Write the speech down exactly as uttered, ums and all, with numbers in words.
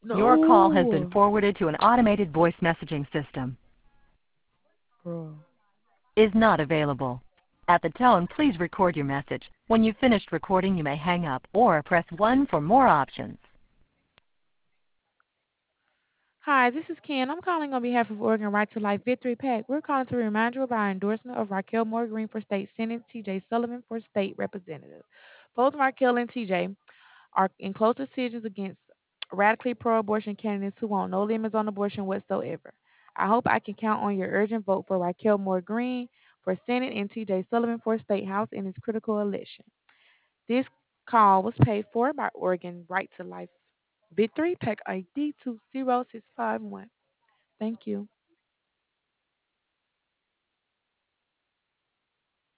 Your call has been No. forwarded to an automated voice messaging system. Bro. Is not available. At the tone, please record your message. When you've finished recording, you may hang up or press one for more options. Hi, this is Ken. I'm calling on behalf of Oregon Right to Life Victory PAC. We're calling to remind you of our endorsement of Raquel Moore Green for State Senate, T J Sullivan for State Representative. Both Raquel and T J are in close decisions against radically pro-abortion candidates who want no limits on abortion whatsoever. I hope I can count on your urgent vote for Raquel Moore Green for Senate and T J Sullivan for State House in this critical election. This call was paid for by Oregon Right to Life Victory PAC I D two zero six five one. Thank you.